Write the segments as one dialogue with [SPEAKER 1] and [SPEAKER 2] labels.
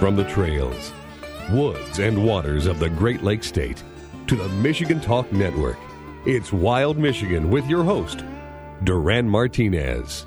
[SPEAKER 1] from the trails, woods, and waters of the Great Lakes State to the Michigan Talk Network. It's Wild Michigan with your host, Duran Martinez.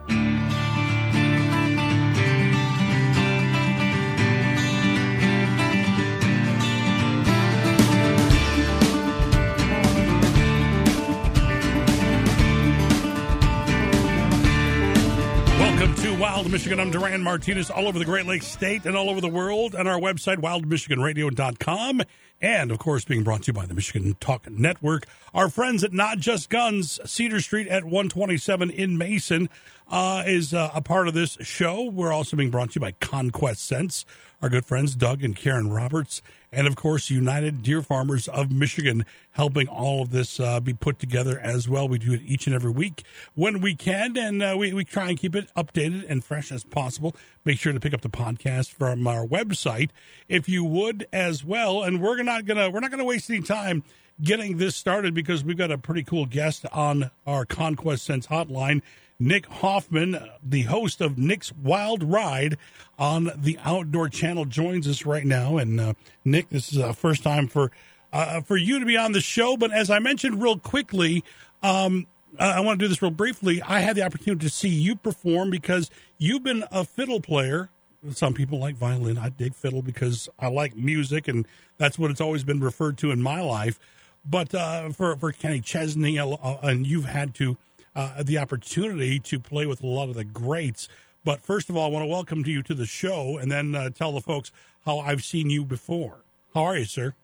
[SPEAKER 2] Wild Michigan. I'm Duran Martinez, all over the Great Lakes State and all over the world, and our website, wildmichiganradio.com, and, of course, being brought to you by the Michigan Talk Network. Our friends at Not Just Guns, Cedar Street at 127 in Mason, is a part of this show. We're also being brought to you by Conquest Scents, our good friends Doug and Karen Roberts, and, of course, United Deer Farmers of Michigan, helping all of this be put together as well. We do it each and every week when we can, and we try and keep it updated and fresh as possible. Make sure to pick up the podcast from our website, if you would, as well. And we're not gonna waste any time getting this started because we've got a pretty cool guest on our Conquest Sense hotline. Nick Hoffman, the host of Nick's Wild Ride on the Outdoor Channel, joins us right now. And Nick, this is the first time for you to be on the show. But as I mentioned real quickly, I want to do this real briefly. I had the opportunity to see you perform because you've been a fiddle player. Some people like violin. I dig fiddle because I like music, and that's what it's always been referred to in my life. But for Kenny Chesney, and you've had the opportunity to play with a lot of the greats. But first of all, I want to welcome you to the show and then tell the folks how I've seen you before. How are you, sir?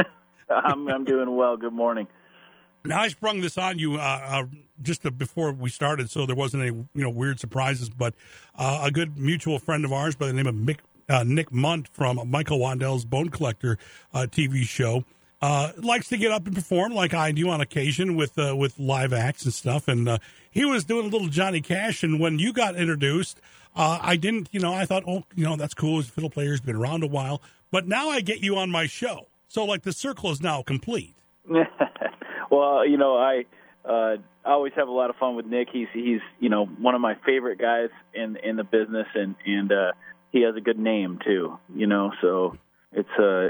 [SPEAKER 3] I'm doing well. Good morning.
[SPEAKER 2] Now, I sprung this on you just before we started, so there wasn't any weird surprises. But a good mutual friend of ours by the name of Nick Munt from Michael Waddell's Bone Collector TV show likes to get up and perform like I do on occasion with live acts and stuff. And he was doing a little Johnny Cash. And when you got introduced, I didn't, I thought, that's cool. He's a fiddle player. He's been around a while. But now I get you on my show. So, the circle is now complete.
[SPEAKER 3] Well, I always have a lot of fun with Nick. He's one of my favorite guys in the business, and he has a good name too. So it's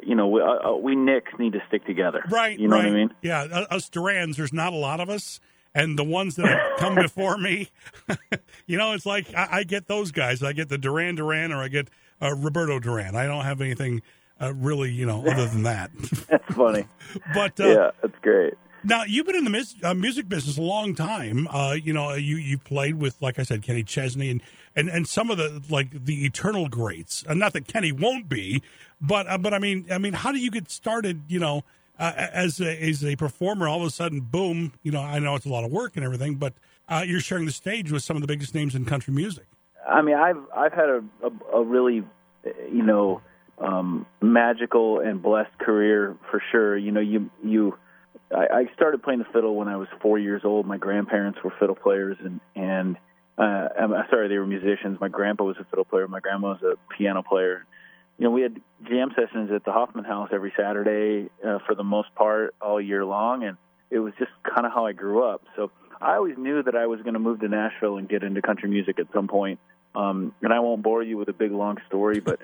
[SPEAKER 3] we Nicks need to stick together.
[SPEAKER 2] Right.
[SPEAKER 3] You know
[SPEAKER 2] right.
[SPEAKER 3] what I mean?
[SPEAKER 2] Yeah. Us Durans, there's not a lot of us, and the ones that have come before me, it's like I get those guys. I get the Duran, or I get Roberto Duran. I don't have anything really, other than that.
[SPEAKER 3] That's funny.
[SPEAKER 2] But
[SPEAKER 3] yeah, that's great.
[SPEAKER 2] Now, you've been in the music business a long time. You played with, like I said, Kenny Chesney and some of the eternal greats. Not that Kenny won't be, but I mean, how do you get started? As a performer, all of a sudden, boom. I know it's a lot of work and everything, but you're sharing the stage with some of the biggest names in country music.
[SPEAKER 3] I mean, I've had a really, magical and blessed career for sure. I started playing the fiddle when I was 4 years old. My grandparents were fiddle players, and they were musicians. My grandpa was a fiddle player. My grandma was a piano player. We had jam sessions at the Hoffman House every Saturday for the most part all year long, and it was just kind of how I grew up. So I always knew that I was going to move to Nashville and get into country music at some point. And I won't bore you with a big, long story, but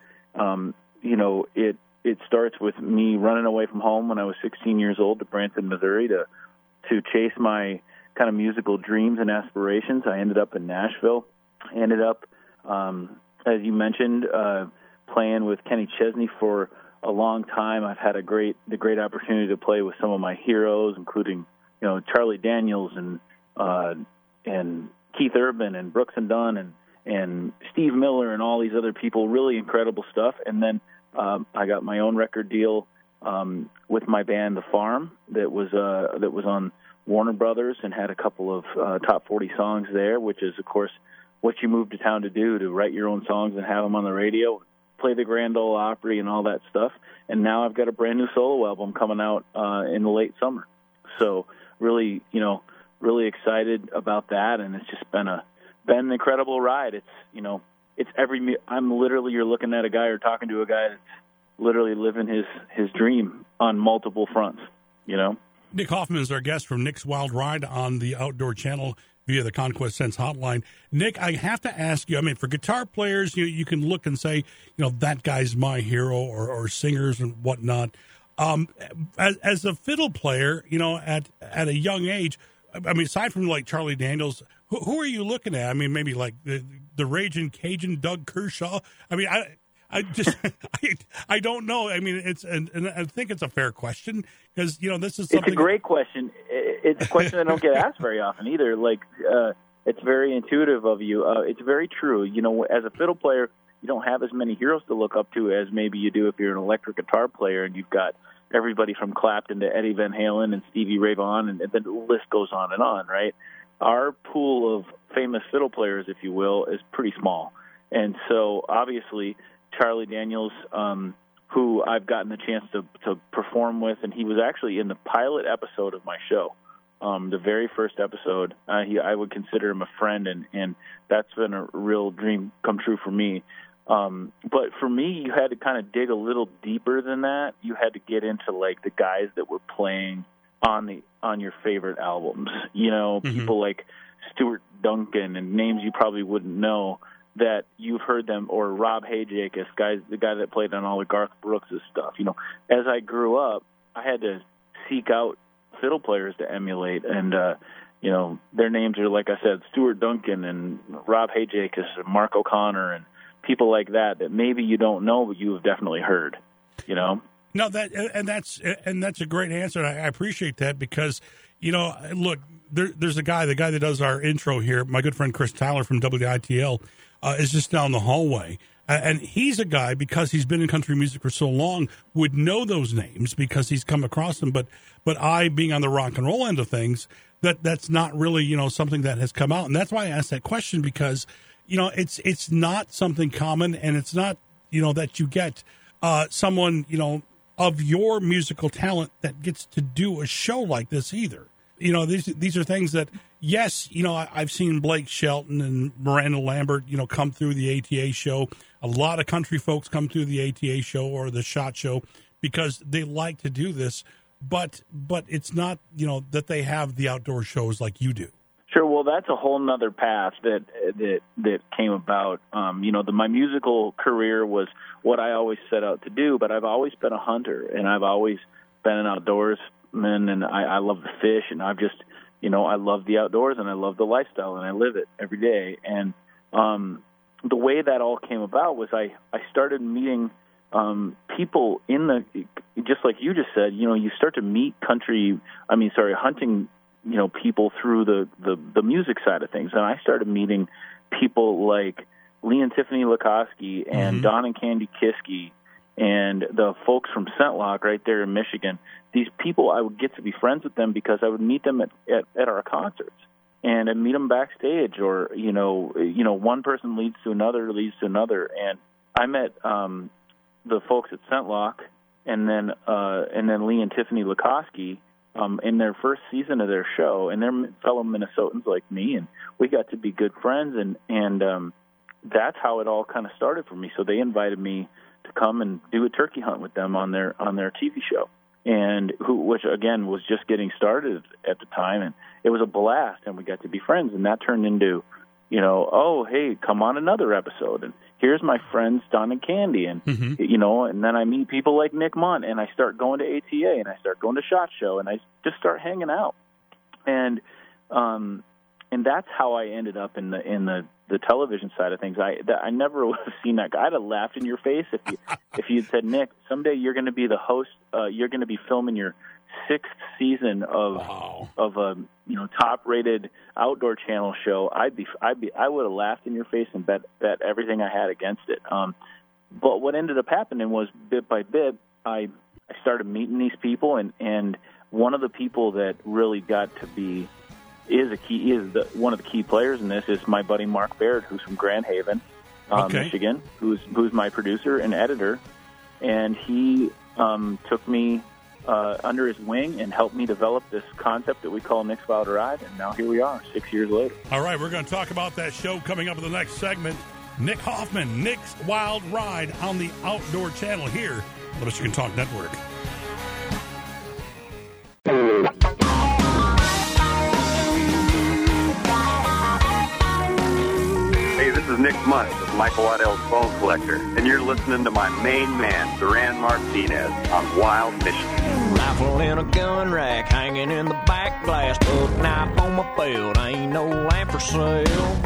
[SPEAKER 3] it starts with me running away from home when I was 16 years old to Branson, Missouri, to chase my kind of musical dreams and aspirations. I ended up in Nashville. I ended up, as you mentioned, playing with Kenny Chesney for a long time. I've had the great opportunity to play with some of my heroes, including Charlie Daniels and Keith Urban and Brooks and Dunn and Steve Miller and all these other people. Really incredible stuff. And then I got my own record deal with my band, The Farm, that was on Warner Brothers and had a couple of top 40 songs there, which is, of course, what you move to town to do, to write your own songs and have them on the radio, play the Grand Ole Opry and all that stuff. And now I've got a brand new solo album coming out in the late summer. So really excited about that, and it's just been an incredible ride. It's I'm literally, you're looking at a guy or talking to a guy that's literally living his dream on multiple fronts,
[SPEAKER 2] Nick Hoffman is our guest from Nick's Wild Ride on the Outdoor Channel via the Conquest Sense hotline. Nick, I have to ask you, I mean, for guitar players, you can look and say, that guy's my hero, or singers and whatnot. As a fiddle player, at a young age, I mean, aside from like Charlie Daniels, who are you looking at? I mean, maybe like the Raging Cajun Doug Kershaw. I mean, I just I don't know. I mean, and I think it's a fair question because this is something.
[SPEAKER 3] It's a great question. It's a question that don't get asked very often either. Like it's very intuitive of you. It's very true. As a fiddle player, you don't have as many heroes to look up to as maybe you do if you're an electric guitar player and you've got everybody from Clapton to Eddie Van Halen and Stevie Ray Vaughan, and the list goes on, right? Our pool of famous fiddle players, if you will, is pretty small. And so, obviously, Charlie Daniels, who I've gotten the chance to perform with, and he was actually in the pilot episode of my show, the very first episode. I would consider him a friend, and that's been a real dream come true for me. But for me, you had to kind of dig a little deeper than that. You had to get into like the guys that were playing on your favorite albums. People like Stuart Duncan and names you probably wouldn't know that you've heard them, or Rob Hajakis, the guy that played on all the Garth Brooks' stuff. As I grew up, I had to seek out fiddle players to emulate, and their names are, like I said, Stuart Duncan and Rob Hajakis and Mark O'Connor and people like that maybe you don't know, but you have definitely heard,
[SPEAKER 2] No, that's a great answer, and I appreciate that because, look, there's the guy that does our intro here, my good friend Chris Tyler from WITL, is just down the hallway. And he's a guy, because he's been in country music for so long, would know those names because he's come across them. But I, being on the rock and roll end of things, that's not really, something that has come out. And that's why I asked that question, because, it's not something common, and it's not, that you get someone, of your musical talent that gets to do a show like this either. These are things that, yes, I've seen Blake Shelton and Miranda Lambert, come through the ATA show. A lot of country folks come through the ATA show or the SHOT Show because they like to do this, but it's not, that they have the outdoor shows like you do.
[SPEAKER 3] Sure. Well, that's a whole nother path that came about. My musical career was what I always set out to do, but I've always been a hunter, and I've always been an outdoorsman, and I love the fish, and I've just, I love the outdoors, and I love the lifestyle, and I live it every day. And the way that all came about was I started meeting people just like you just said, you start to meet hunting people through the music side of things. And I started meeting people like Lee and Tiffany Lukoski and Don and Candy Kiske and the folks from Scentlock right there in Michigan. These people, I would get to be friends with them because I would meet them at our concerts. And I'd meet them backstage, or, one person leads to another. And I met the folks at Scentlock and then Lee and Tiffany Lukoski in their first season of their show, and they're fellow Minnesotans like me, and we got to be good friends, and that's how it all kind of started for me. So they invited me to come and do a turkey hunt with them on their TV show, which again was just getting started at the time, and it was a blast, and we got to be friends, and that turned into, oh, hey, come on another episode, and here's my friends Don and Candy, and and then I meet people like Nick Mundt, and I start going to ATA, and I start going to SHOT Show, and I just start hanging out, and that's how I ended up in the television side of things. I never would have seen that guy. I'd have laughed in your face if you'd said, Nick, someday you're going to be the host. You're going to be filming your 6th season of a top-rated outdoor channel show. I would have laughed in your face and bet everything I had against it. But what ended up happening was, bit by bit, I started meeting these people, and one of the people that really got to be one of the key players in this is my buddy Mark Baird, who's from Grand Haven, Michigan, who's my producer and editor, and he took me under his wing and helped me develop this concept that we call Nick's Wild Ride, and now here we are, 6 years later.
[SPEAKER 2] All right, we're going to talk about that show coming up in the next segment. Nick Hoffman, Nick's Wild Ride on the Outdoor Channel here on the Michigan Talk Network.
[SPEAKER 4] months with Michael Waddell's Bone Collector, and you're listening to my main man, Duran Martinez, on Wild Michigan.
[SPEAKER 5] Rifle in a gun rack, hanging in the back glass, book knife on my belt, ain't no lamp for sale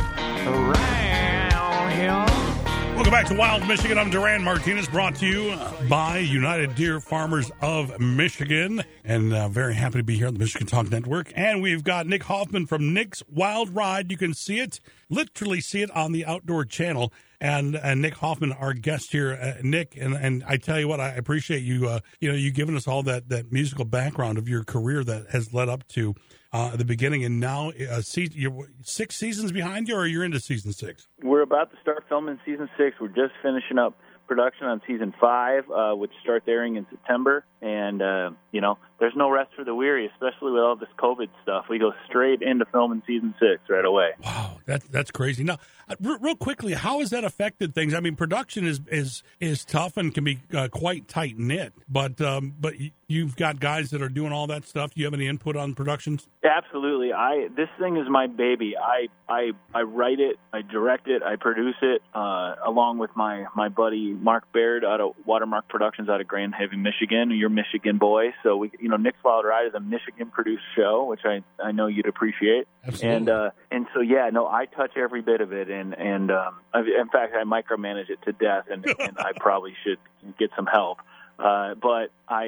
[SPEAKER 5] around here.
[SPEAKER 2] Welcome back to Wild Michigan. I'm Duran Martinez, brought to you by United Deer Farmers of Michigan. And very happy to be here on the Michigan Talk Network. And we've got Nick Hoffman from Nick's Wild Ride. You can see it, literally see it on the Outdoor Channel. And Nick Hoffman, our guest here, Nick. And I tell you what, I appreciate you, you giving us all that musical background of your career that has led up to the beginning. And now you're 6 seasons behind you, or you're into season 6?
[SPEAKER 3] We're about to start filming season 6. We're just finishing up production on season 5, which starts airing in September. And, there's no rest for the weary, especially with all this COVID stuff. We go straight into filming season 6 right away.
[SPEAKER 2] Wow, that's crazy. Now, real quickly, how has that affected things? I mean, production is tough and can be quite tight-knit, but you've got guys that are doing all that stuff. Do you have any input on productions?
[SPEAKER 3] Absolutely. This thing is my baby. I write it, I direct it, I produce it, along with my buddy Mark Baird out of Watermark Productions out of Grand Haven, Michigan. You're Michigan boy, so Nick's Wild Ride is a Michigan-produced show, which I know you'd appreciate.
[SPEAKER 2] Absolutely.
[SPEAKER 3] And so I touch every bit of it, and in fact I micromanage it to death, and I probably should get some help. But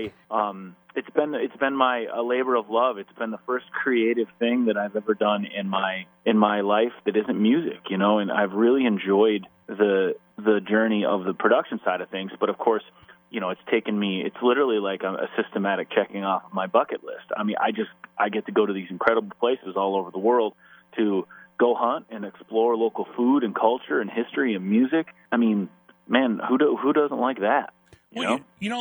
[SPEAKER 3] it's been a labor of love. It's been the first creative thing that I've ever done in my life that isn't music, and I've really enjoyed the journey of the production side of things. But of course, it's taken me, it's literally like a systematic checking off of my bucket list. I mean, I get to go to these incredible places all over the world to go hunt and explore local food and culture and history and music. I mean, man, who doesn't like that?
[SPEAKER 2] Well,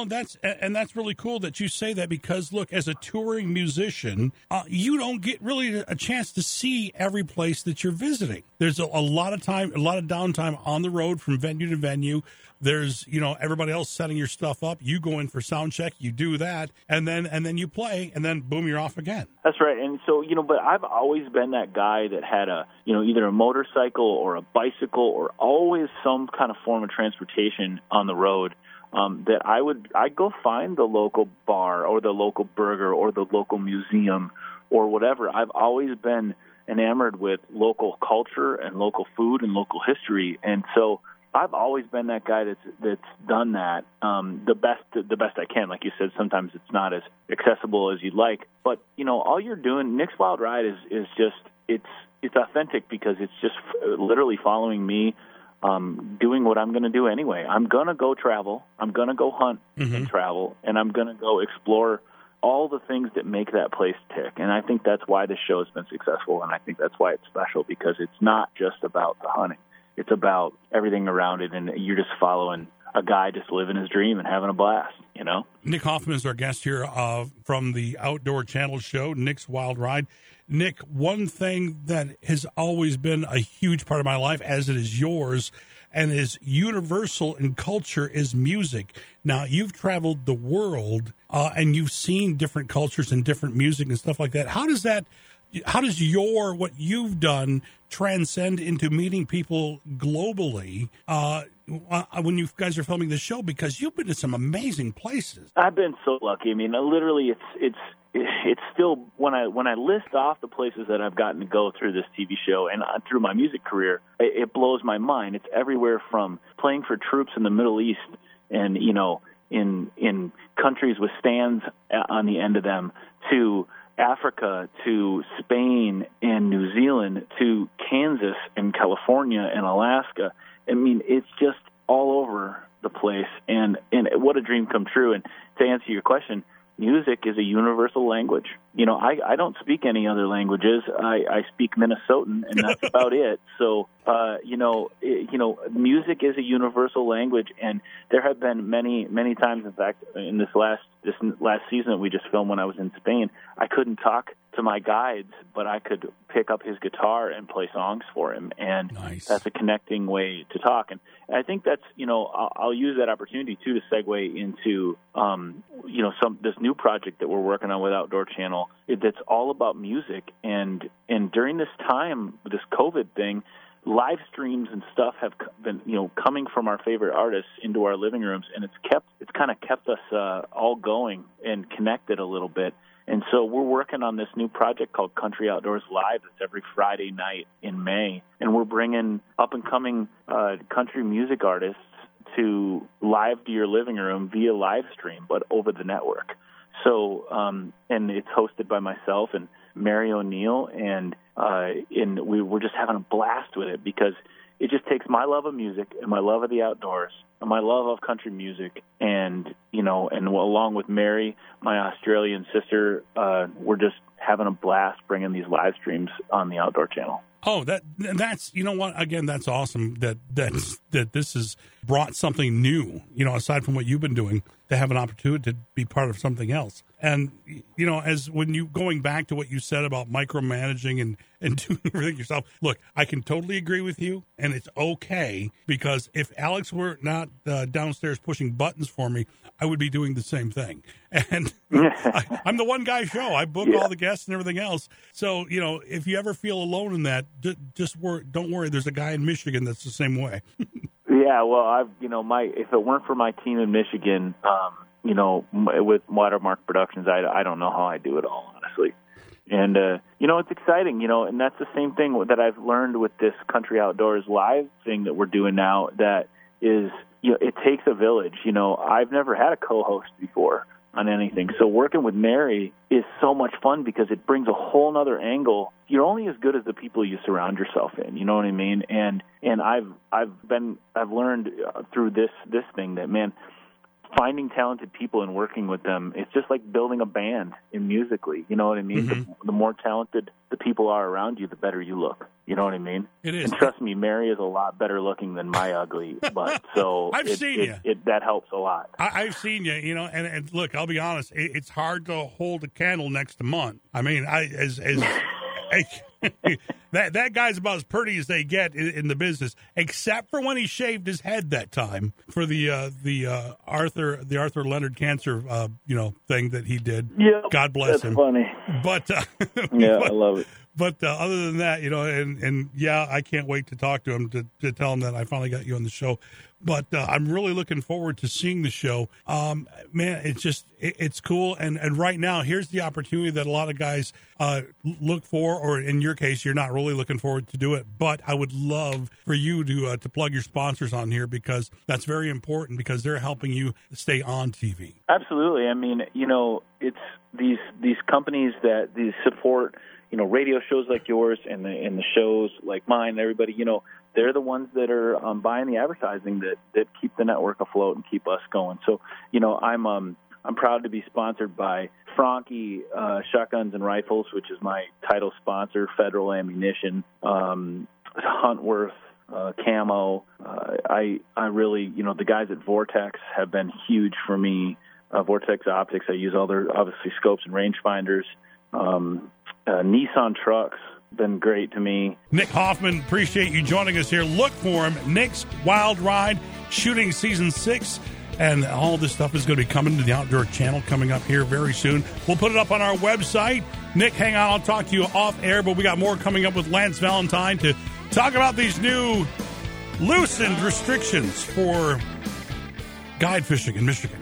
[SPEAKER 2] that's really cool that you say that, because look, as a touring musician, you don't get really a chance to see every place that you're visiting. There's a lot of downtime on the road from venue to venue. There's, everybody else setting your stuff up. You go in for sound check, you do that, and then you play, and then boom, you're off again.
[SPEAKER 3] That's right. And so, but I've always been that guy that had either a motorcycle or a bicycle or always some kind of form of transportation on the road. That I'd go find the local bar or the local burger or the local museum or whatever. I've always been enamored with local culture and local food and local history, and so I've always been that guy that's done that the best I can. Like you said, sometimes it's not as accessible as you'd like, but all you're doing, Nick's Wild Ride is just it's authentic because it's just literally following me. Doing what I'm going to do anyway. I'm going to go travel. I'm going to go hunt and travel, and I'm going to go explore all the things that make that place tick. And I think that's why this show has been successful, and I think that's why it's special, because it's not just about the hunting. It's about everything around it, and you're just following a guy just living his dream and having a blast,
[SPEAKER 2] Nick Hoffman is our guest here from the Outdoor Channel show, Nick's Wild Ride. Nick, one thing that has always been a huge part of my life, as it is yours, and is universal in culture, is music. Now, you've traveled the world, and you've seen different cultures and different music and stuff like that. How does what you've done transcend into meeting people globally when you guys are filming the show? Because you've been to some amazing places.
[SPEAKER 3] I've been so lucky. I mean, literally, it's still, when I list off the places that I've gotten to go through this TV show and through my music career, it blows my mind. It's everywhere from playing for troops in the Middle East and in countries with stands on the end of them, to Africa, to Spain and New Zealand, to Kansas and California and Alaska. I mean, it's just all over the place, and what a dream come true. And to answer your question, music is a universal language. I don't speak any other languages. I speak Minnesotan, and that's about it. So, music is a universal language, and there have been many, many times. In fact, in this last season that we just filmed when I was in Spain, I couldn't talk to my guides, but I could pick up his guitar and play songs for him, and
[SPEAKER 2] nice.
[SPEAKER 3] That's a connecting way to talk. And I think that's, I'll use that opportunity too to segue into, this new project that we're working on with Outdoor Channel that's all about music. And during this time, this COVID thing, live streams and stuff have been, coming from our favorite artists into our living rooms, and it's kind of kept us all going and connected a little bit. And so we're working on this new project called Country Outdoors Live. It's every Friday night in May, and we're bringing up-and-coming country music artists to live to your living room via live stream, but over the network. So, and it's hosted by myself and Mary O'Neill, and we're just having a blast with it because it just takes my love of music and my love of the outdoors and my love of country music, and along with Mary, my Australian sister, we're just having a blast bringing these live streams on the Outdoor Channel.
[SPEAKER 2] Oh, that's what? Again, that's awesome that this has brought something new. Aside from what you've been doing, to have an opportunity to be part of something else. And as when you going back to what you said about micromanaging and doing everything yourself, look, I can totally agree with you, and it's okay, because if Alex were not downstairs pushing buttons for me, I would be doing the same thing. And I'm the one guy show. I book all the guests and everything else. So if you ever feel alone in that, don't worry. There's a guy in Michigan that's the same way.
[SPEAKER 3] Yeah, well, if it weren't for my team in Michigan, with Watermark Productions, I don't know how I do it all, honestly. And it's exciting, and that's the same thing that I've learned with this Country Outdoors Live thing that we're doing now. That is, it takes a village. I've never had a co-host before on anything, so working with Mary is so much fun because it brings a whole nother angle. You're only as good as the people you surround yourself in. You know what I mean? And I've learned through this thing that, man, finding talented people and working with them, it's just like building a band in musically. You know what I mean? Mm-hmm. The more talented the people are around you, the better you look. You know what I mean?
[SPEAKER 2] It is.
[SPEAKER 3] And trust me, Mary is a lot better looking than my ugly butt. So
[SPEAKER 2] I've seen you.
[SPEAKER 3] That helps a lot.
[SPEAKER 2] I've seen you, and look, I'll be honest, it's hard to hold a candle next to Munt. I mean, that guy's about as pretty as they get in the business, except for when he shaved his head that time for the Arthur Leonard cancer thing that he did.
[SPEAKER 3] Yeah,
[SPEAKER 2] God bless him.
[SPEAKER 3] That's funny.
[SPEAKER 2] But
[SPEAKER 3] I love it.
[SPEAKER 2] But other than that, and I can't wait to talk to him to tell him that I finally got you on the show. But I'm really looking forward to seeing the show. Man, it's cool. And right now, here's the opportunity that a lot of guys look for, or in your case, you're not really looking forward to do it. But I would love for you to plug your sponsors on here, because that's very important, because they're helping you stay on TV.
[SPEAKER 3] Absolutely. I mean, it's these companies that support radio shows like yours and the shows like mine, everybody, they're the ones that are buying the advertising that keep the network afloat and keep us going. So, I'm proud to be sponsored by Franke Shotguns and Rifles, which is my title sponsor, Federal Ammunition, Huntworth, Camo. I really, the guys at Vortex have been huge for me. Vortex Optics, I use all their, obviously, scopes and rangefinders. Nissan trucks, been great to me.
[SPEAKER 2] Nick Hoffman, appreciate you joining us here. Look for him, Nick's Wild Ride, shooting season 6, and all this stuff is going to be coming to the Outdoor Channel coming up here very soon. We'll put it up on our website. Nick, hang on, I'll talk to you off air, but we got more coming up with Lance Valentine to talk about these new loosened restrictions for guide fishing in Michigan.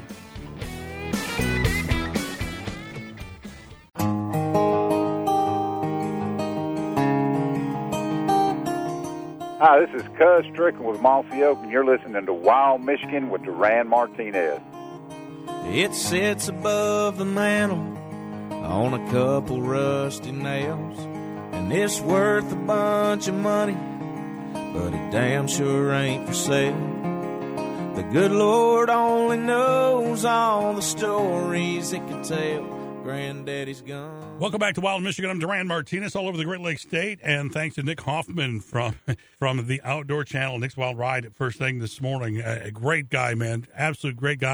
[SPEAKER 6] Hi, this is Cuz Strickland with Mossy Oak, and you're listening to Wild Michigan with Duran Martinez.
[SPEAKER 5] It sits above the mantle on a couple rusty nails, and it's worth a bunch of money, but it damn sure ain't for sale. The good Lord only knows all the stories it could tell. Granddaddy's gone.
[SPEAKER 2] Welcome back to Wild Michigan. I'm Duran Martinez, all over the Great Lakes State, and thanks to Nick Hoffman from the Outdoor Channel, Nick's Wild Ride, first thing this morning. A great guy, man, absolute great guy.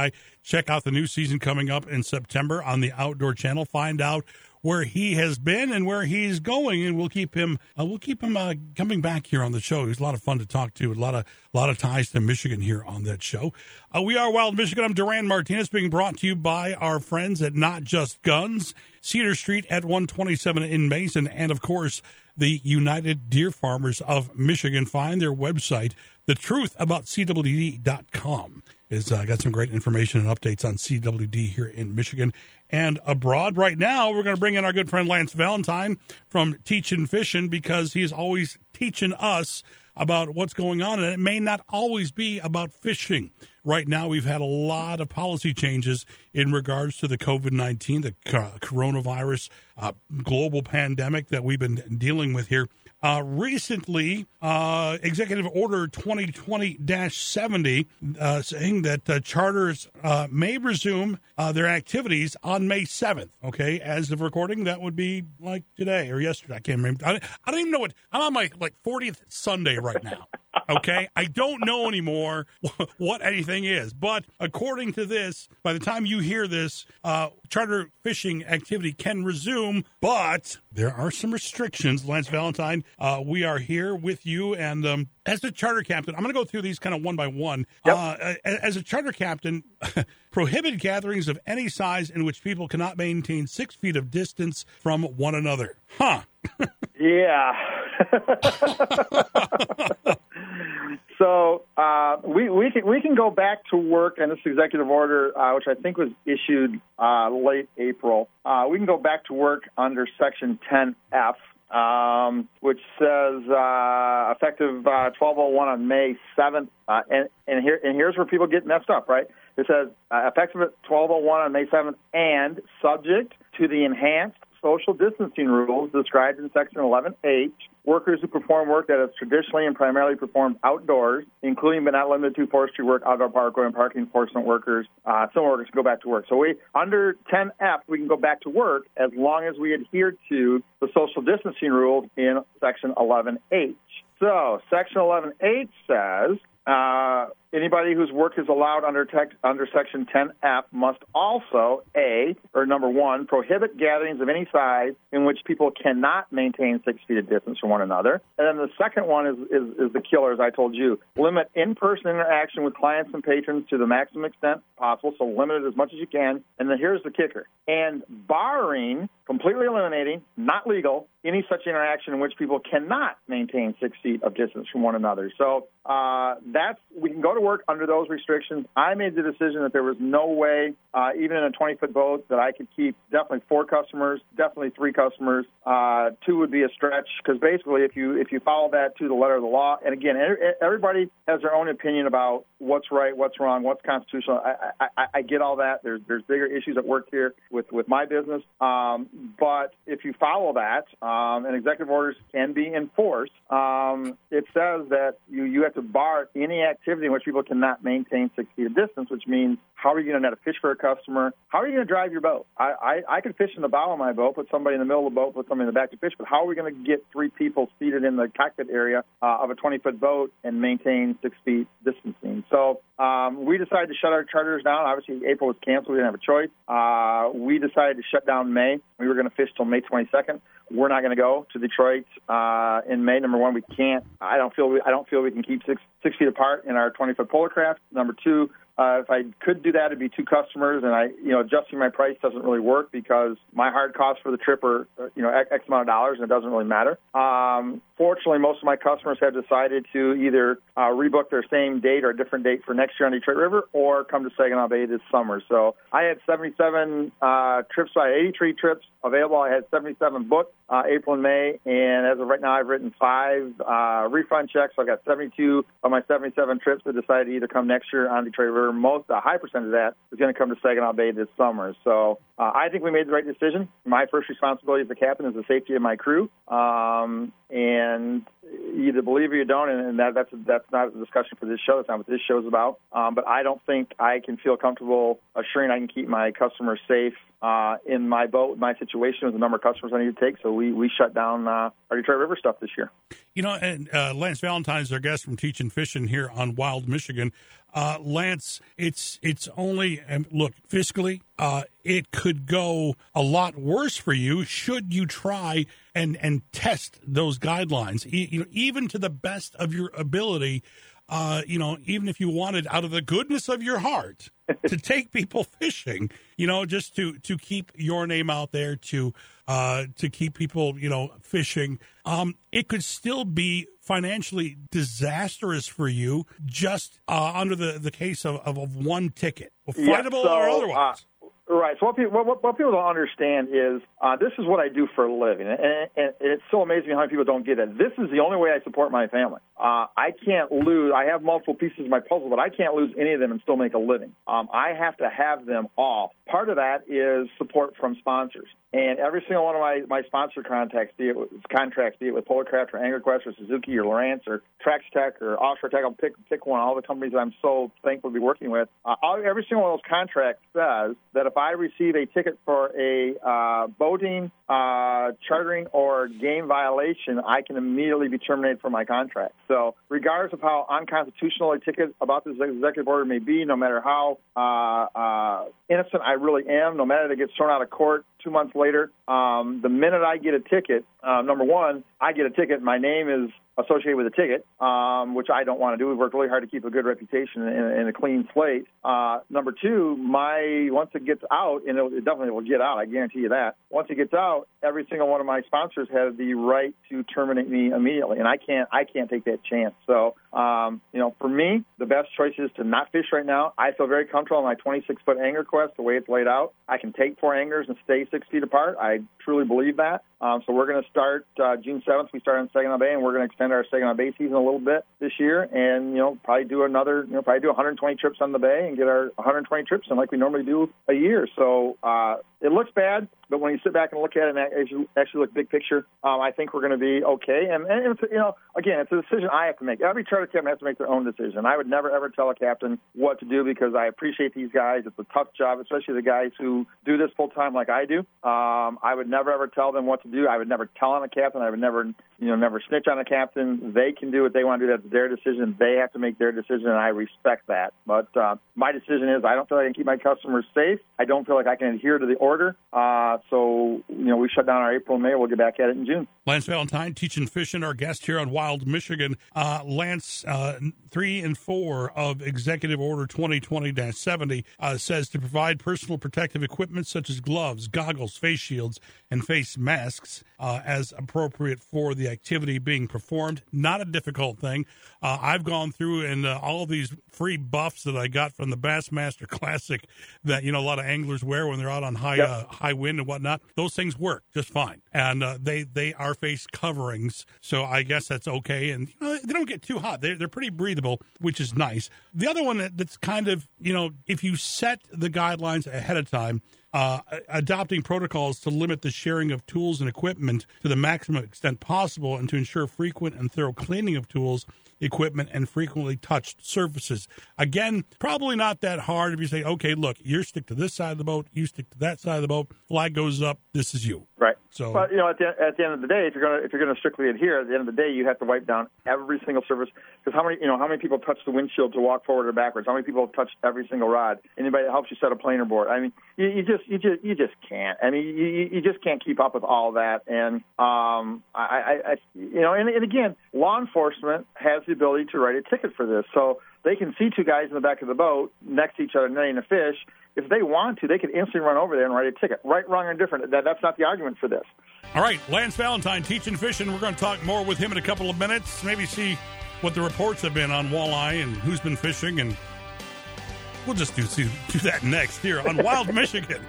[SPEAKER 2] check out the new season coming up in September on the Outdoor Channel. Find out where he has been and where he's going, and we'll keep him coming back here on the show. He's a lot of fun to talk to. A lot of ties to Michigan here on that show. We are Wild Michigan. I'm Duran Martinez, being brought to you by our friends at Not Just Guns, Cedar Street at 127 in Mason, and of course the United Deer Farmers of Michigan. Find their website, thetruthAboutCWD.com. It's got some great information and updates on CWD here in Michigan and abroad. Right now, we're going to bring in our good friend Lance Valentine from Teachin' Fishin', because he's always teaching us about what's going on, and it may not always be about fishing. Right now, we've had a lot of policy changes in regards to the COVID-19, the coronavirus global pandemic that we've been dealing with here. Recently, Executive Order 2020-70 saying that charters may resume their activities on May 7th. Okay, as of recording, that would be like today or yesterday. I can't remember. I don't even know what. I'm on my 40th Sunday right now. Okay, I don't know anymore what anything is. But according to this, by the time you hear this, charter fishing activity can resume, but there are some restrictions. Lance Valentine, we are here with you, and as a charter captain, I'm going to go through these kind of one by one. Yep. As a charter captain, prohibit gatherings of any size in which people cannot maintain 6 feet of distance from one another. Huh.
[SPEAKER 7] Yeah. So we can go back to work, and this executive order, which I think was issued late April, we can go back to work under Section 10F, which says effective 12/01 on May 7th, and here's where people get messed up, right? It says effective at 12/01 on May 7th, and subject to the enhanced social distancing rules described in Section 11H, workers who perform work that is traditionally and primarily performed outdoors, including but not limited to forestry work, outdoor park and parking enforcement workers, some workers can go back to work. So under 10F, we can go back to work as long as we adhere to the social distancing rules in Section 11H. So Section 11H says anybody whose work is allowed under Section 10F must also, number one, prohibit gatherings of any size in which people cannot maintain 6 feet of distance from one another. And then the second one is the killer, as I told you. Limit in-person interaction with clients and patrons to the maximum extent possible, so limit it as much as you can. And then here's the kicker. And barring, completely eliminating, not legal, any such interaction in which people cannot maintain 6 feet of distance from one another. So we can go to work under those restrictions. I made the decision that there was no way, even in a 20-foot boat, that I could keep definitely 4 customers, definitely 3 customers. 2 would be a stretch, because basically if you follow that to the letter of the law, and again, everybody has their own opinion about what's right, what's wrong, what's constitutional. I get all that. There's bigger issues at work here with my business. But if you follow that, and executive orders can be enforced, it says that you have to bar any activity in which people cannot maintain 6 feet of distance, which means how are you going to net a fish for a customer? How are you going to drive your boat? I could fish in the bow of my boat, put somebody in the middle of the boat, put somebody in the back to fish, but how are we going to get 3 people seated in the cockpit area of a 20-foot boat and maintain 6 feet distancing? So we decided to shut our charters down. Obviously, April was canceled. We didn't have a choice. We decided to shut down May. We were going to fish till May 22nd. We're not going to go to Detroit in May. Number one, we can't. I don't feel we can keep 6 feet apart in our 20-foot polar craft. Number two, if I could do that, it'd be 2 customers, and adjusting my price doesn't really work because my hard costs for the trip are, X amount of dollars, and it doesn't really matter. Fortunately, most of my customers have decided to either rebook their same date or a different date for next year on Detroit River or come to Saginaw Bay this summer. So I had 77 trips, so I had 83 trips available. I had 77 booked April and May, and as of right now, I've written 5 refund checks. So I've got 72 of my 77 trips that decided to either come next year on Detroit River. A high percentage of that is going to come to Saginaw Bay this summer. So I think we made the right decision. My first responsibility as the captain is the safety of my crew. And you either believe or you don't, and that's not a discussion for this show. That's not what this show is about. But I don't think I can feel comfortable assuring I can keep my customers safe in my boat, my situation with the number of customers I need to take. So we shut down our Detroit River stuff this year.
[SPEAKER 2] And Lance Valentine is our guest from Teaching Fishing here on Wild Michigan. Lance, it's only, look, fiscally, it could go a lot worse for you should you try and test those guidelines, even to the best of your ability. Even if you wanted out of the goodness of your heart to take people fishing, just to keep your name out there, to keep people, fishing, it could still be financially disastrous for you just under the case of one ticket, fightable or otherwise.
[SPEAKER 7] Right. So what people don't understand is this is what I do for a living, and it's so amazing how many people don't get it. This is the only way I support my family. I can't lose. I have multiple pieces of my puzzle, but I can't lose any of them and still make a living. I have to have them all. Part of that is support from sponsors. And every single one of my sponsor contracts, be it with Polarcraft or AnglerQuest or Suzuki or Lowrance or Trax Tech or Offshore Tech, I'll pick one, all the companies that I'm so thankful to be working with. Every single one of those contracts says that if I receive a ticket for a boating, chartering, or game violation, I can immediately be terminated from my contract. So regardless of how unconstitutional a ticket about this executive order may be, no matter how innocent I really am, no matter if it gets thrown out of court 2 months later, the minute I get a ticket, number one, I get a ticket, my name is associated with a ticket, which I don't want to do. We've worked really hard to keep a good reputation and a clean slate. Number two, once it gets out, and it definitely will get out, I guarantee you that. Once it gets out, every single one of my sponsors has the right to terminate me immediately, and I can't take that chance. So, for me, the best choice is to not fish right now. I feel very comfortable on my 26-foot AnglerQuest, the way it's laid out. I can take 4 anglers and stay 6 feet apart. I truly believe that. So we're going to start June 7th. We start in Saginaw Bay, and we're going to extend our Saginaw Bay season a little bit this year, and probably do 120 trips on the bay and get our 120 trips in like we normally do a year. So it looks bad, but when you sit back and look at it and as you actually look big picture, I think we're going to be okay. And it's, again, it's a decision I have to make. Every charter captain has to make their own decision. I would never ever tell a captain what to do because I appreciate these guys. It's a tough job, especially the guys who do this full time like I do. I would never ever tell them what to do. I would never tell on a captain. I would never snitch on a captain. They can do what they want to do. That's their decision. They have to make their decision, and I respect that. But my decision is I don't feel like I can keep my customers safe. I don't feel like I can adhere to the order. So we shut down our April and May. We'll get back at it in June.
[SPEAKER 2] Lance Valentine, Teaching Fishing, our guest here on Wild Michigan. Lance, 3 and 4 of Executive Order 2020-70 says to provide personal protective equipment such as gloves, goggles, face shields, and face masks as appropriate for the activity being performed. Not a difficult thing. I've gone through and all of these free buffs that I got from the Bassmaster Classic that a lot of anglers wear when they're out on high wind and whatnot. Those things work just fine, and they are face coverings, so I guess that's okay. And they don't get too hot. They're pretty breathable, which is nice. The other one that's kind of if you set the guidelines ahead of time, adopting protocols to limit the sharing of tools and equipment to the maximum extent possible and to ensure frequent and thorough cleaning of tools, equipment, and frequently touched surfaces. Again, probably not that hard if you say, okay, look, you stick to this side of the boat, you stick to that side of the boat, flag goes up, this is you.
[SPEAKER 7] Right.
[SPEAKER 2] So,
[SPEAKER 7] but at the end of the day, if you're going to strictly adhere, at the end of the day, you have to wipe down every single surface. Because how many people touch the windshield to walk forward or backwards? How many people have touched every single rod? Anybody that helps you set a planer board? I mean, you just can't. I mean, you just can't keep up with all that. And and again, law enforcement has the ability to write a ticket for this, so they can see 2 guys in the back of the boat next to each other netting a fish. If they want to, they can instantly run over there and write a ticket. Right, wrong, or indifferent. That's not the argument for this.
[SPEAKER 2] All right, Lance Valentine, Teaching Fishing. We're going to talk more with him in a couple of minutes. Maybe see what the reports have been on walleye and who's been fishing, and we'll just do that next here on Wild Michigan.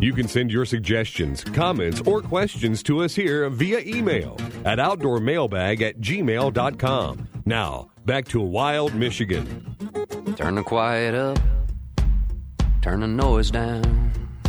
[SPEAKER 1] You can send your suggestions, comments, or questions to us here via email at outdoormailbag@gmail.com. Now, back to Wild Michigan.
[SPEAKER 8] Turn the quiet up, turn the noise down.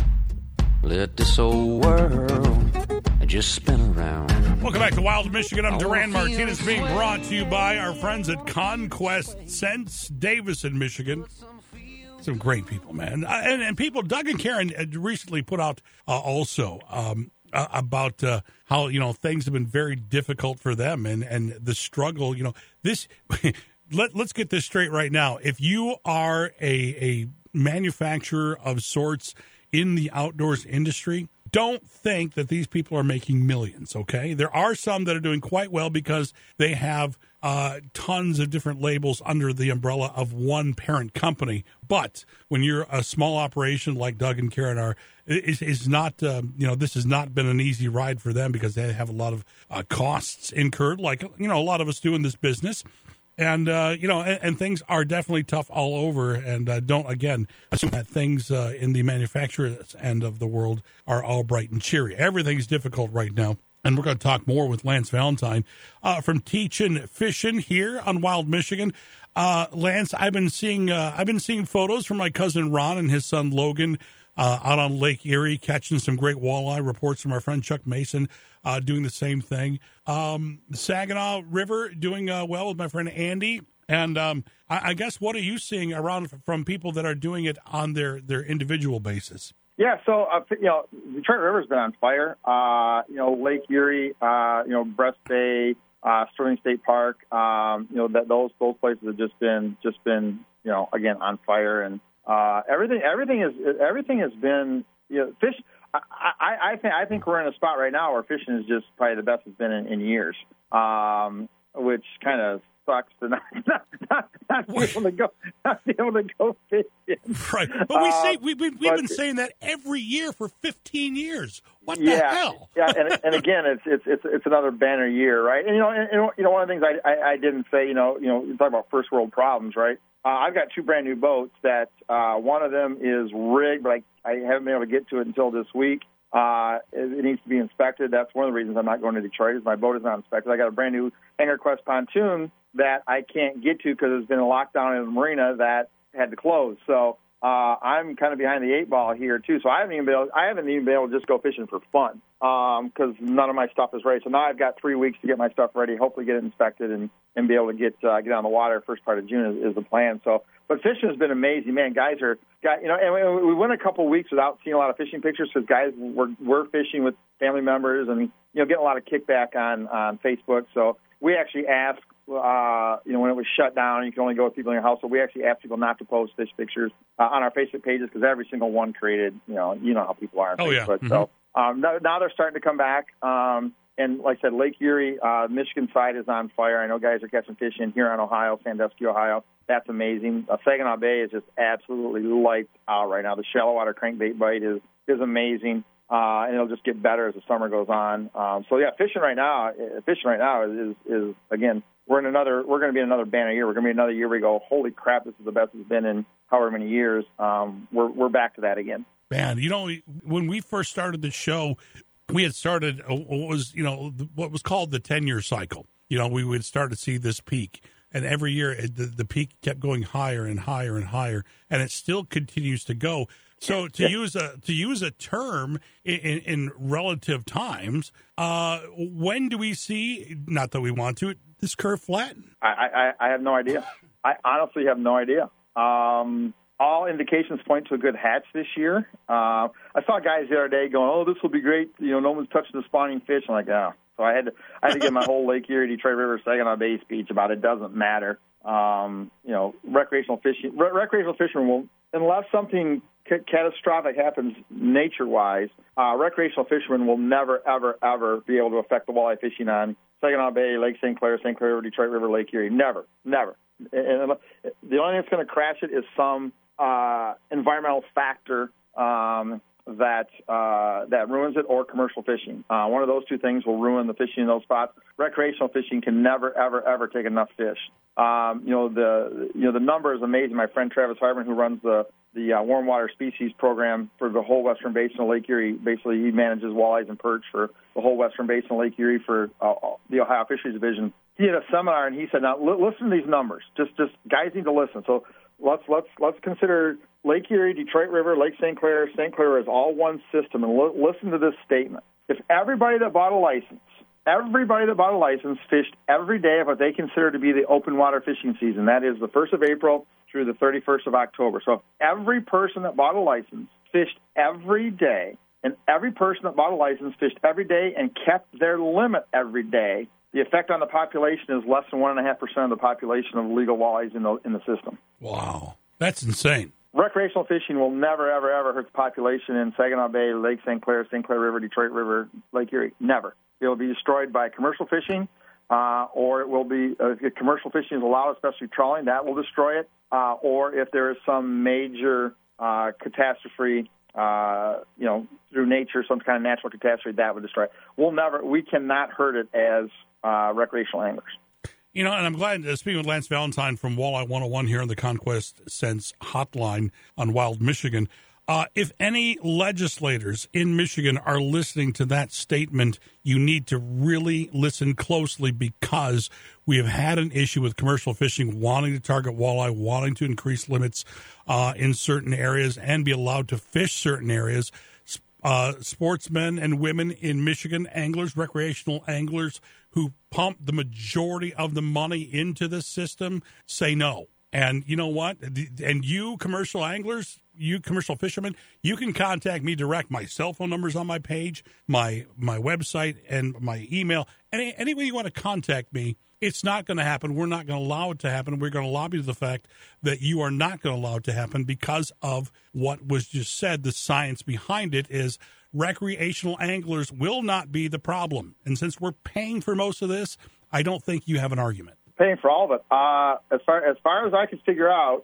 [SPEAKER 8] Let this old world just spin around.
[SPEAKER 2] Welcome back to Wild Michigan. I'm Duran Martinez, being brought to you by our friends at Conquest Scents, Davison, Michigan. Some great people, man. And people, Doug and Karen recently put out also about how, things have been very difficult for them and the struggle. This let's get this straight right now. If you are a manufacturer of sorts in the outdoors industry, don't think that these people are making millions, okay? There are some that are doing quite well because they have tons of different labels under the umbrella of one parent company. But when you're a small operation like Doug and Karen are, it's not, this has not been an easy ride for them because they have a lot of costs incurred, like, a lot of us do in this business. And, and things are definitely tough all over. And don't, again, assume that things in the manufacturer's end of the world are all bright and cheery. Everything's difficult right now. And we're going to talk more with Lance Valentine from Teachin' Fishin' here on Wild Michigan. Lance, I've been seeing photos from my cousin Ron and his son Logan out on Lake Erie catching some great walleye. Reports from our friend Chuck Mason doing the same thing. Saginaw River doing well with my friend Andy. And I guess, what are you seeing around from people that are doing it on their individual basis?
[SPEAKER 7] Yeah, so Detroit River's been on fire. Lake Erie, Breast Bay, Sterling State Park. Those places have just been again on fire, and everything has been fish. I think we're in a spot right now where fishing is just probably the best it's been in years, which kind of sucks to not be able to go fishing.
[SPEAKER 2] Right, but we've been saying that every year for 15 years. What the hell?
[SPEAKER 7] Yeah, and again, it's another banner year, right? And one of the things I didn't say, you talk about first world problems, right? I've got two brand new boats that one of them is rigged, but I haven't been able to get to it until this week. It needs to be inspected. That's one of the reasons I'm not going to Detroit, is my boat is not inspected. I got a brand new Angler Quest pontoon that I can't get to because there's been a lockdown in the marina that had to close. So I'm kind of behind the eight ball here too. So I haven't even been able to just go fishing for fun because none of my stuff is ready. So now I've got 3 weeks to get my stuff ready, hopefully get it inspected and be able to get on the water. First part of June is the plan. So, but fishing has been amazing, man. And we went a couple of weeks without seeing a lot of fishing pictures because guys were fishing with family members and getting a lot of kickback on Facebook. So we actually asked. When it was shut down, you can only go with people in your house. So we actually asked people not to post fish pictures on our Facebook pages because every single one created, how people are on Facebook.
[SPEAKER 2] Yeah. Mm-hmm.
[SPEAKER 7] So now they're starting to come back. And like I said, Lake Erie, Michigan side is on fire. I know guys are catching fish in Huron, Ohio, Sandusky, Ohio. That's amazing. Saginaw Bay is just absolutely lights out right now. The shallow water crankbait bite is amazing. And it'll just get better as the summer goes on. Fishing right now is again, we're going to be in another banner year. We're going to be another year where we go, holy crap, this is the best it's been in however many years. We're back to that again.
[SPEAKER 2] Man, when we first started the show, we had started what was called the 10-year cycle. We would start to see this peak. And every year the peak kept going higher and higher and higher, and it still continues to go. So to use a term in relative times, when do we see, not that we want to, this curve flatten?
[SPEAKER 7] I have no idea. I honestly have no idea. All indications point to a good hatch this year. I saw guys the other day going, "Oh, this will be great. No one's touching the spawning fish." I'm like, "Oh." So I had to get my whole Lake Erie, Detroit River, Saginaw Bay speech about it doesn't matter. Recreational fishing will, unless something catastrophic happens nature-wise, recreational fishermen will never, ever, ever be able to affect the walleye fishing on Saginaw Bay, Lake St. Clair River, Detroit River, Lake Erie. Never. And the only thing that's going to crash it is some environmental factor that ruins it, or commercial fishing. One of those two things will ruin the fishing in those spots. Recreational fishing can never, ever, ever take enough fish. The number is amazing. My friend Travis Hartman, who runs the warm water species program for the whole Western Basin of Lake Erie, basically he manages walleyes and perch for the whole Western Basin of Lake Erie for the Ohio Fisheries Division. He had a seminar and he said, "Now listen to these numbers. Just guys need to listen." So let's consider Lake Erie, Detroit River, Lake St. Clair is all one system. And listen to this statement: if everybody that bought a license fished every day of what they consider to be the open water fishing season, that is the 1st of April through the 31st of October. So if every person that bought a license fished every day, and every person that bought a license fished every day and kept their limit every day, the effect on the population is less than 1.5% of the population of legal walleyes in the system.
[SPEAKER 2] Wow, that's insane.
[SPEAKER 7] Recreational fishing will never, ever, ever hurt the population in Saginaw Bay, Lake St. Clair River, Detroit River, Lake Erie. Never. It will be destroyed by commercial fishing, or it will be if commercial fishing is allowed, especially trawling, that will destroy it. Or if there is some major catastrophe, through nature, some kind of natural catastrophe, that would destroy it. We cannot hurt it as recreational anglers.
[SPEAKER 2] And I'm glad, speaking with Lance Valentine from Walleye 101 here on the Conquest Sense hotline on Wild Michigan, if any legislators in Michigan are listening to that statement, you need to really listen closely, because we have had an issue with commercial fishing wanting to target walleye, wanting to increase limits in certain areas and be allowed to fish certain areas. Sportsmen and women in Michigan, anglers, recreational anglers who pump the majority of the money into this system, say no. And you know what? And you commercial anglers, you commercial fishermen, you can contact me direct. My cell phone number's on my page, my website, and my email. Any way you want to contact me, it's not going to happen. We're not going to allow it to happen. We're going to lobby to the fact that you are not going to allow it to happen because of what was just said. The science behind it is recreational anglers will not be the problem. And since we're paying for most of this, I don't think you have an argument.
[SPEAKER 7] Paying for all of it. As far as I could figure out,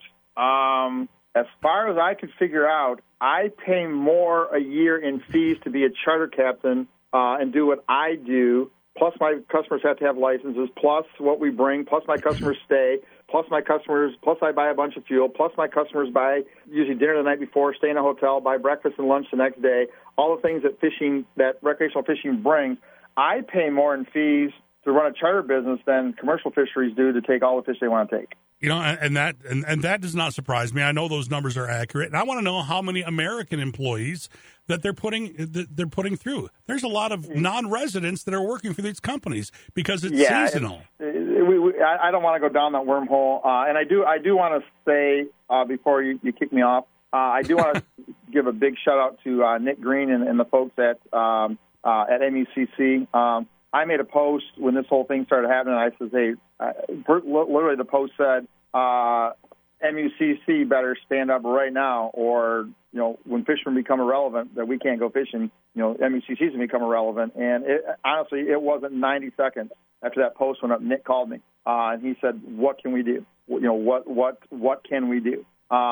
[SPEAKER 7] I pay more a year in fees to be a charter captain and do what I do. Plus, my customers have to have licenses. Plus, what we bring. Plus, my customers stay. Plus, I buy a bunch of fuel. Plus, my customers buy usually dinner the night before, stay in a hotel, buy breakfast and lunch the next day. All the things that recreational fishing brings. I pay more in fees to run a charter business than commercial fisheries do to take all the fish they want to take.
[SPEAKER 2] And that does not surprise me. I know those numbers are accurate, and I want to know how many American employees that they're putting through. There's a lot of non-residents that are working for these companies because it's seasonal.
[SPEAKER 7] I don't want to go down that wormhole, and I do want to say before you kick me off, I do want to give a big shout out to Nick Green and the folks at MUCC. I made a post when this whole thing started happening. I said, hey, literally the post said, MUCC better stand up right now, or, when fishermen become irrelevant, that we can't go fishing, MUCC's going to become irrelevant. And honestly, it wasn't 90 seconds after that post went up, Nick called me, and he said, what can we do? What can we do?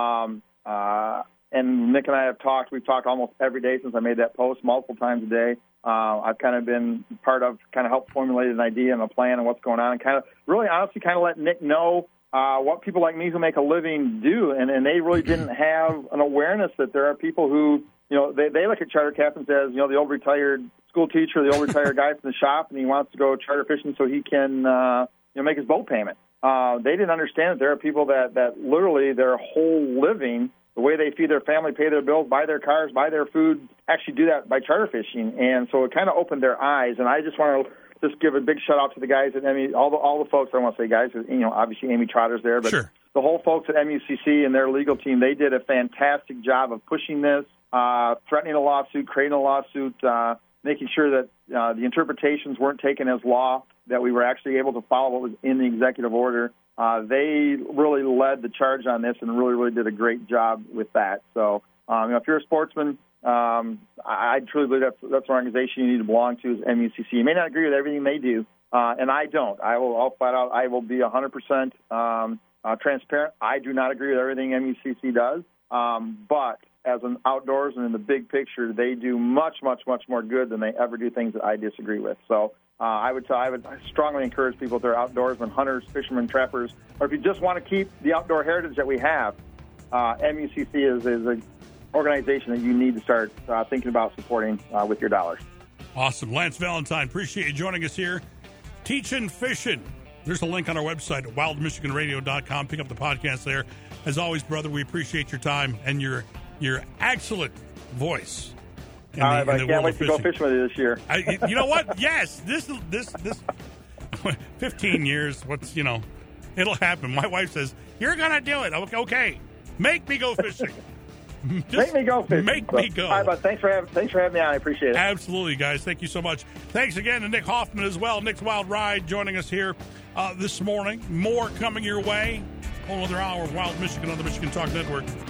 [SPEAKER 7] And Nick and I have talked. We've talked almost every day since I made that post, multiple times a day. I've kind of been part of, helped formulate an idea and a plan and what's going on, and honestly let Nick know what people like me who make a living do. And they really didn't have an awareness that there are people who, they look at charter captains as, the old retired school teacher, the old retired guy from the shop, and he wants to go charter fishing so he can, make his boat payment. They didn't understand that there are people that literally their whole living, the way they feed their family, pay their bills, buy their cars, buy their food, actually do that by charter fishing. And so it kind of opened their eyes. And I just want to just give a big shout out to the guys at all the folks. I don't want to say guys, obviously Amy Trotter's there, but sure. The whole folks at MUCC and their legal team, they did a fantastic job of pushing this, threatening a lawsuit, creating a lawsuit, making sure that the interpretations weren't taken as law, that we were actually able to follow what was in the executive order. They really led the charge on this and really did a great job with that. So, if you're a sportsman, I truly believe that's an organization you need to belong to is MUCC. You may not agree with everything they do, and I don't. I'll flat out, I will be 100% transparent. I do not agree with everything MUCC does, but as an outdoors and in the big picture, they do much, much, much more good than they ever do things that I disagree with. So I would strongly encourage people, if they're outdoorsmen, hunters, fishermen, trappers, or if you just want to keep the outdoor heritage that we have, MUCC is an organization that you need to start thinking about supporting with your dollars.
[SPEAKER 2] Awesome. Lance Valentine, appreciate you joining us here. Teaching Fishing. There's a link on our website at wildmichiganradio.com. Pick up the podcast there. As always, brother, we appreciate your time and your excellent voice.
[SPEAKER 7] All right, but I can't wait to go fishing with you this year.
[SPEAKER 2] You know what? Yes, this 15 years. It'll happen. My wife says you're gonna do it. Okay, make me go fishing.
[SPEAKER 7] Make me go fishing.
[SPEAKER 2] Make me go.
[SPEAKER 7] All right, but thanks for having me on. I appreciate it.
[SPEAKER 2] Absolutely, guys. Thank you so much. Thanks again to Nick Hoffman as well. Nick's Wild Ride joining us here this morning. More coming your way. Whole other hour of Wild Michigan on the Michigan Talk Network.